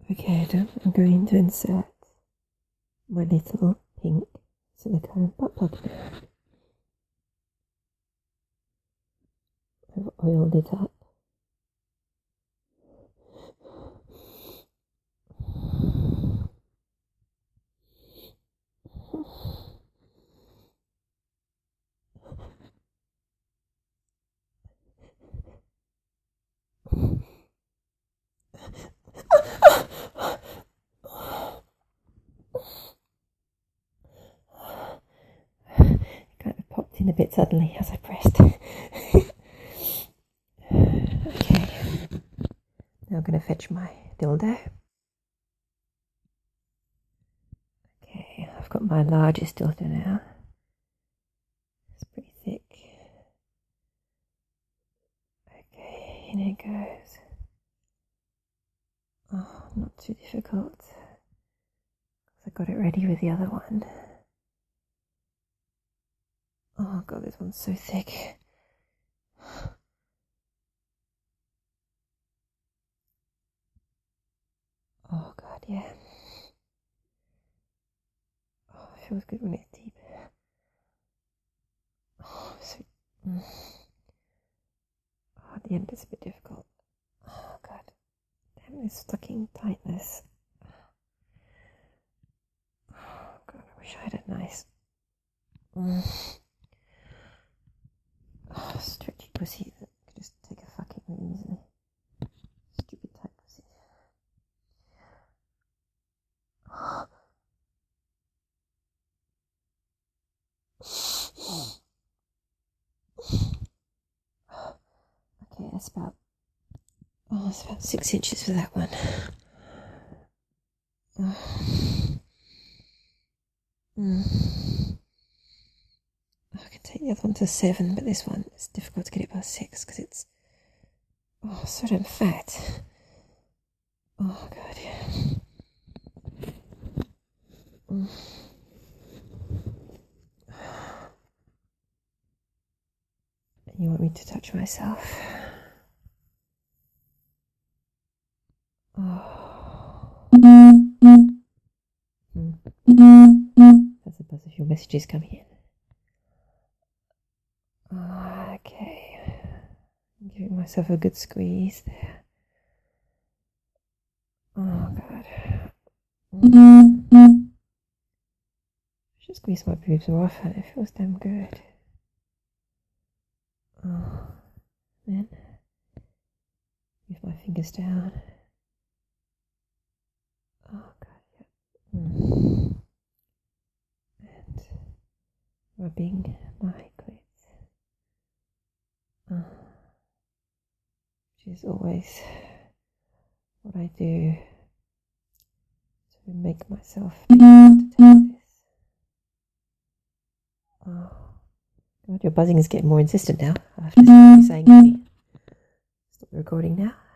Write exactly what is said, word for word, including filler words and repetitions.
Okay, then I'm going to insert my little pink silicone butt plug now. I've oiled it up. Kind of popped in a bit suddenly as I pressed. Okay, now I'm going to fetch my dildo. Okay, I've got my largest dildo now. It's pretty thick. Okay, in it goes. Oh, not too difficult. I got it ready with the other one. Oh god, this one's so thick. Oh god, yeah. Oh, it feels good when it's deep. Oh, so. Mm. Oh, at the end it's a bit difficult. Oh god. Damn this fucking tightness. Oh god, I wish I had a nice. Mm. Oh, stretchy pussy that could just take a fucking really easily. Stupid tight pussy. Okay, that's about. Oh, that's about six inches for that one. Oh. Mm. Oh, I can take the other one to seven, but this one, it's difficult to get it past six because it's oh so damn fat. Oh god, yeah. Mm. You want me to touch myself? Oh. Mm. That's a buzz of your messages coming in. Oh, okay. I'm giving myself a good squeeze there. Oh god. Mm. I should squeeze my boobs more often. It feels damn good. Oh. Then move my fingers down. Oh god, yeah. Mm. And rubbing my clit. Oh. Which is always what I do to make myself be able to take this. Oh god, your buzzing is getting more insistent now. I have to stop you saying to me. Stop the recording now.